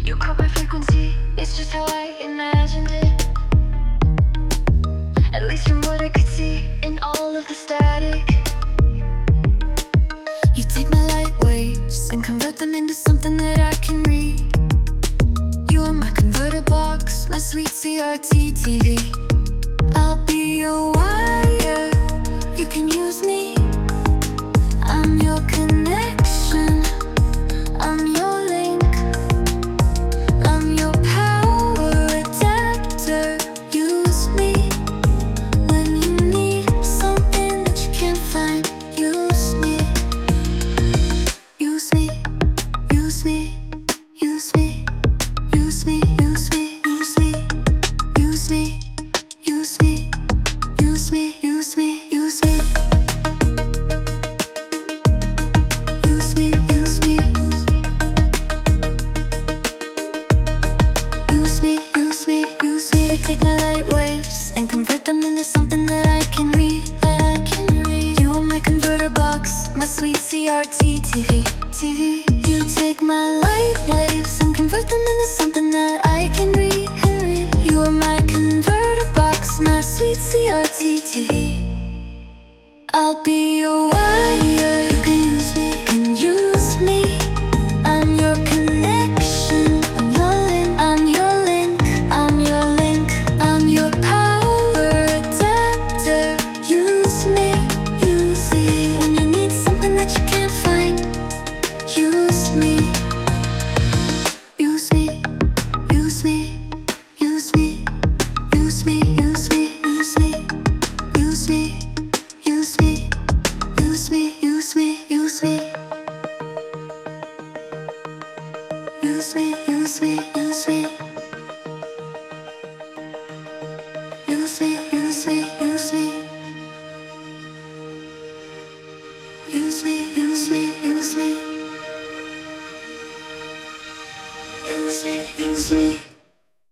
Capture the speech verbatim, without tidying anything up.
You caught my frequency, it's just how I imagined it. At least from what I could see in all of the static. You take my light waves and convert them into something that I can read. You are my converter box, my sweet C R T T V. I'll be your wire, you can use me. I'm your connection, I'm your link, I'm your power adapter. Use me when you need something that you can't find. Use me, use me, use me, use me, use me, use me, use me, use me, use me, use me, use me, use me. Take my light waves and convert them into something that I can read, that I can read. You are my converter box, my sweet C R T T V, T V. You take my light waves and convert them into something that I can read, can read. You are my converter box, my sweet C R T T V. I'll be your wire, you can use me, can use me. I'm your connection, I'm your link, I'm your link, I'm your link. I'm your power adapter. Use me, use me when you need something that you can't find. Use me, use me, use me, use me, use me, use me, use me, use me, use me, use me, use me, use me, use me, use me, use me. Use me, use me, use me. Use me, use me, use me. Use me, use me.